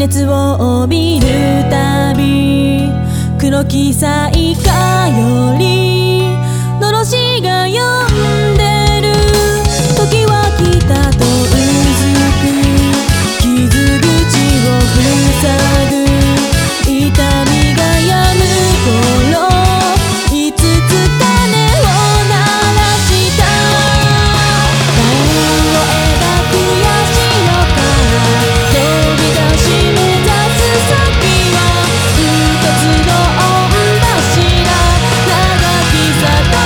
熱を帯びるたび黒き彩花よりのろしが呼んでる。時は来たとうずく傷口を塞ぐ痛みが止む頃5つ種を鳴らした円を描く矢代から飛び出し目指す先は一つの御柱長き里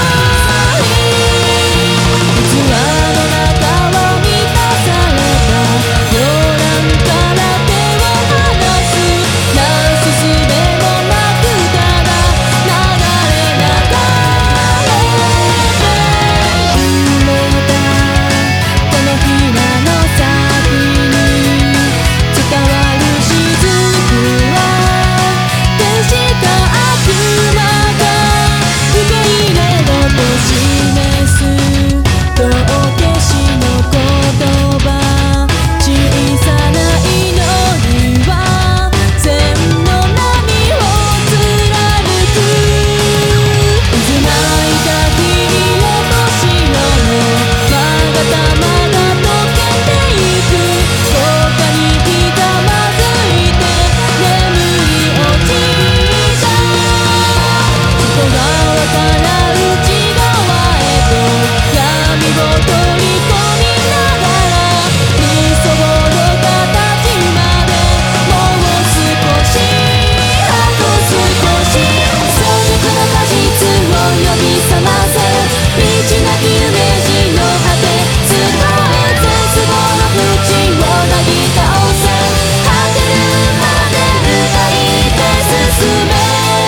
器の中を満たされた溶岩から手を離すなすすべもなくただ流れ流れて埋めた手のひらの先に伝わる雫は天使か悪魔か受け入れろと示す道化師の言葉小さな祈りは千の波を貫く渦巻いた火へと潮のまがたまが溶けてゆくどっかにひざまずいて眠り落ちた外側から内側へと闇を取り込みながら理想の形までもう少しあと少し早熟な果実を呼び覚ませ道なき夢路の果て伝え絶望の淵をなぎ倒せ果てるまで歌いて進め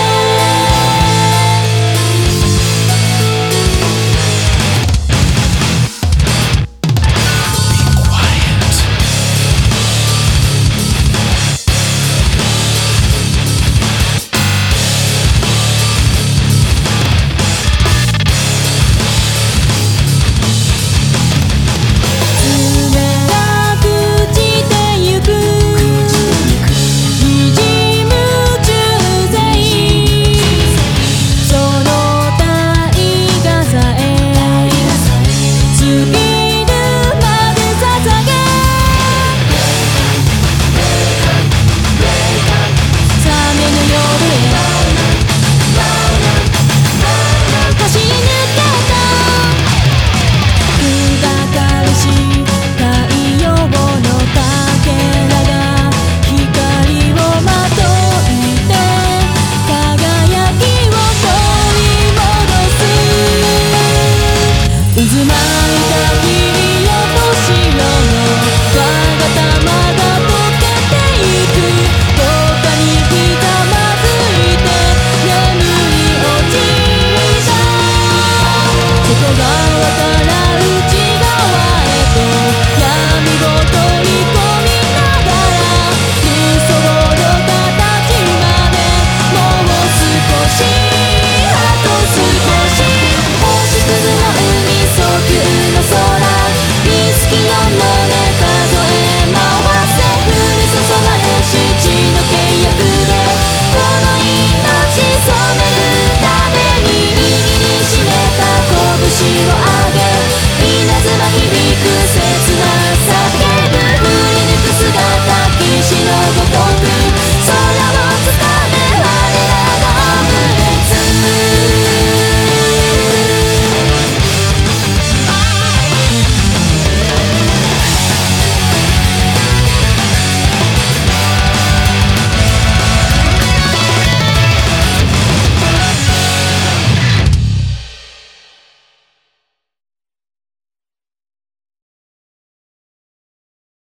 爪が朽ちてゆく滲む重税その体がさえ尽きるまで捧げ冷めぬ夜へ走り抜けた砕かれし太陽のかけらが光をまといて輝きを取り戻す渦巻